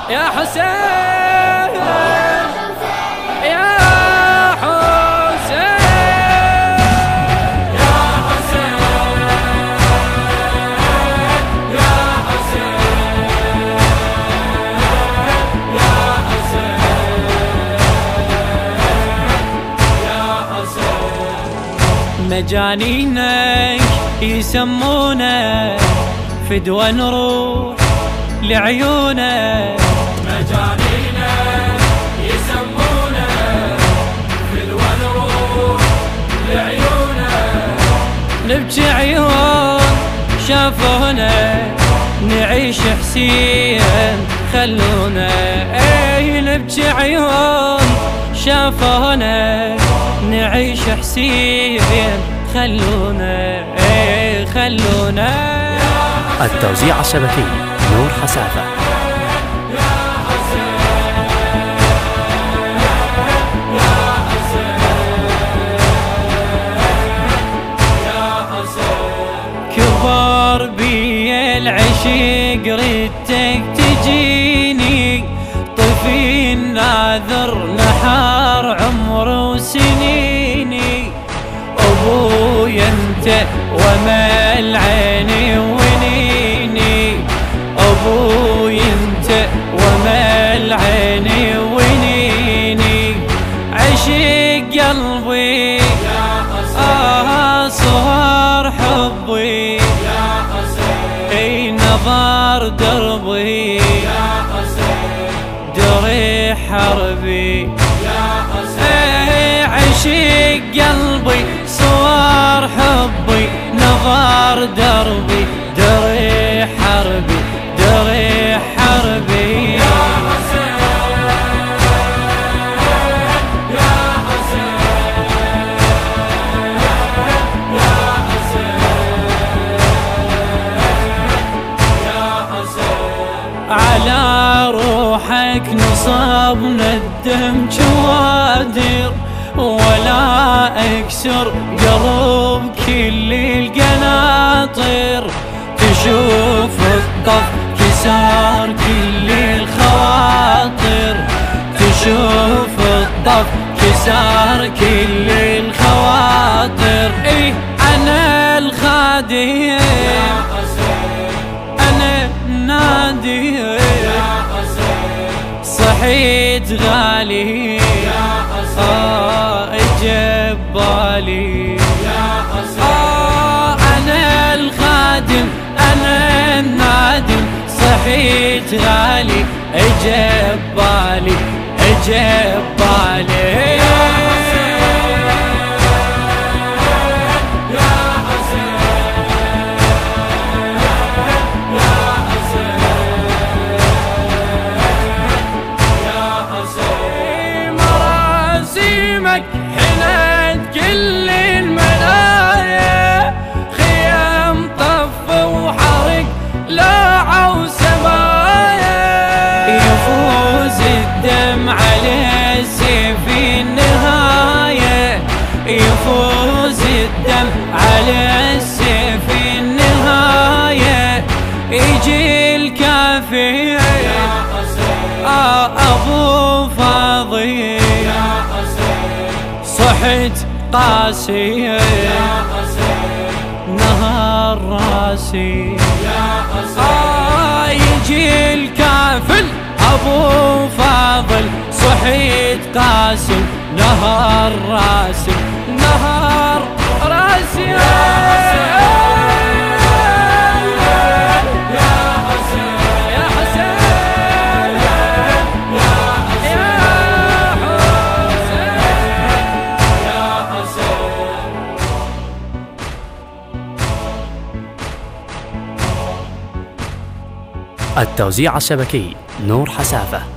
يا حسين يا حسين يا حسين يا حسين يا حسين يا حسين مجانينك يسمونك فدوى نروح لعيونك، مجانينك يسمونك فدوى نروح لعيونك، نبكي عيون شافونا نعيش حسين خلونا، اي نبكي عيون شافونا نعيش حسين خلونا، اي خلونا. التوزيع الشبكي نور حسافة. كبر بي العشق ردك تجيني، طفي الناذر نحار عمر وسنيني، ابوي انت ومال عيني ونيني، ابوي انت ومال عيني ونيني، عشق قلبي صهر حبي يا حسين، اي نظر دربي يا حسين، دري حربي يا حسين، عشق قلبي صور حبي نظر دربي، دري حربي دري حربي يا حسين يا حسين يا حسين يا حسين، على روحك نصبنا الدم جوادر، ولا اكسر قلب كل القناطر، تشوف الطف كسار كل الخواطر، تشوف الطف كسار كل الخواطر، ايه انا الخادم انا النادي صحيت غالي اجب بالي، انا الخادم انا النادم صحيت غالي اجب بالي اجب بالي حنت كل المنايا، خيام طف وحرق لاعة وسمايا، يفوز الدم على السيف النهاية، يفوز الدم على السيف النهاية، يجي الكافي ابو فاضي صحت قاسي يا حسين نهار راسي يا حسين، يجي الكافل ابو فاضل صحيت قاسي نهار راسي نهار راسي يا حسين التوزيع الشبكي نور حسافة.